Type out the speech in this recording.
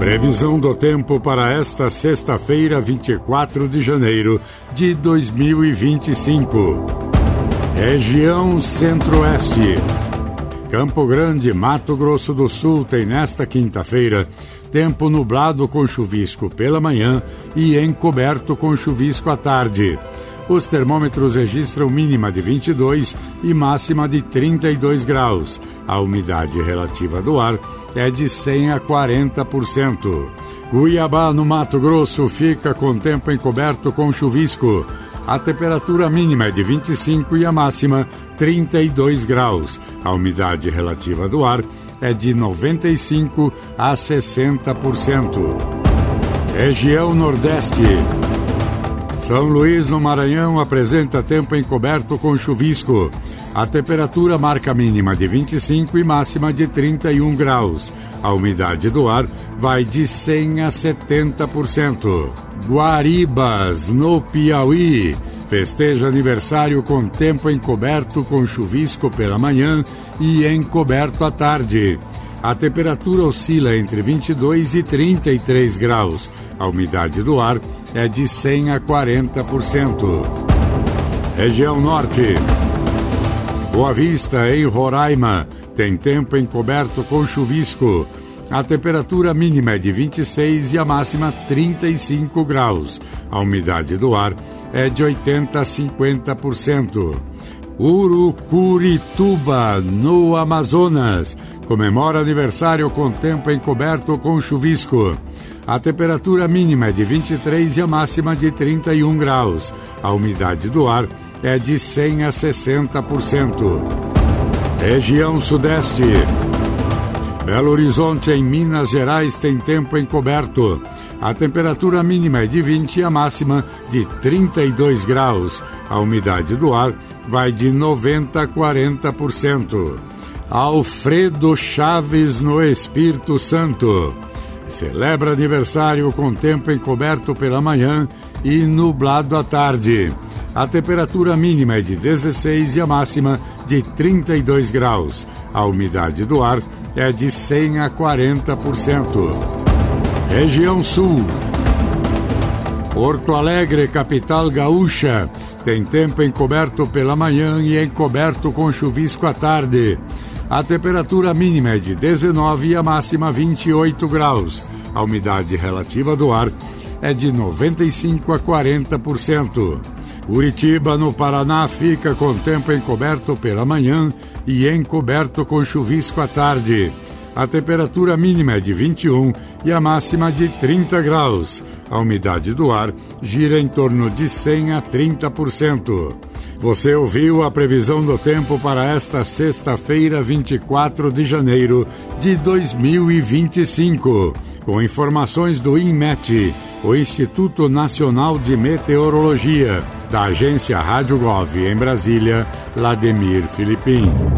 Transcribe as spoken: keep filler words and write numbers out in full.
Previsão do tempo para esta sexta-feira, vinte e quatro de janeiro de dois mil e vinte e cinco. Região Centro-Oeste. Campo Grande, Mato Grosso do Sul, tem nesta quinta-feira tempo nublado com chuvisco pela manhã e encoberto com chuvisco à tarde. Os termômetros registram mínima de vinte e dois e máxima de trinta e dois graus. A umidade relativa do ar é de cem a quarenta por cento. Cuiabá, no Mato Grosso, fica com tempo encoberto com chuvisco. A temperatura mínima é de vinte e cinco e a máxima trinta e dois graus. A umidade relativa do ar é de noventa e cinco a sessenta por cento. Região Nordeste. São Luís, no Maranhão, apresenta tempo encoberto com chuvisco. A temperatura marca mínima de vinte e cinco e máxima de trinta e um graus. A umidade do ar vai de cem a setenta por cento. Guaribas, no Piauí, festeja aniversário com tempo encoberto com chuvisco pela manhã e encoberto à tarde. A temperatura oscila entre vinte e dois e trinta e três graus. A umidade do ar é de cem a quarenta por cento. Região Norte. Boa Vista, em Roraima, tem tempo encoberto com chuvisco. A temperatura mínima é de vinte e seis e a máxima trinta e cinco graus. A umidade do ar é de oitenta a cinquenta por cento. Urucurituba, no Amazonas, comemora aniversário com tempo encoberto com chuvisco. A temperatura mínima é de vinte e três e a máxima de trinta e um graus. A umidade do ar é de cem a sessenta por cento. Região Sudeste. Belo Horizonte, em Minas Gerais, tem tempo encoberto. A temperatura mínima é de vinte e a máxima de trinta e dois graus. A umidade do ar vai de noventa a quarenta por cento. Alfredo Chaves, no Espírito Santo, celebra aniversário com tempo encoberto pela manhã e nublado à tarde. A temperatura mínima é de dezesseis e a máxima de trinta e dois graus. A umidade do ar é de cem a quarenta por cento. Região Sul. Porto Alegre, capital gaúcha, tem tempo encoberto pela manhã e encoberto com chuvisco à tarde. A temperatura mínima é de dezenove e a máxima vinte e oito graus. A umidade relativa do ar é de noventa e cinco a quarenta por cento. Curitiba, no Paraná, fica com tempo encoberto pela manhã e encoberto com chuvisco à tarde. A temperatura mínima é de vinte e um e a máxima de trinta graus. A umidade do ar gira em torno de cem a trinta por cento. Você ouviu a previsão do tempo para esta sexta-feira, vinte e quatro de janeiro de dois mil e vinte e cinco, com informações do INMET, o Instituto Nacional de Meteorologia, da agência Rádio Gov em Brasília, Lademir Filipim.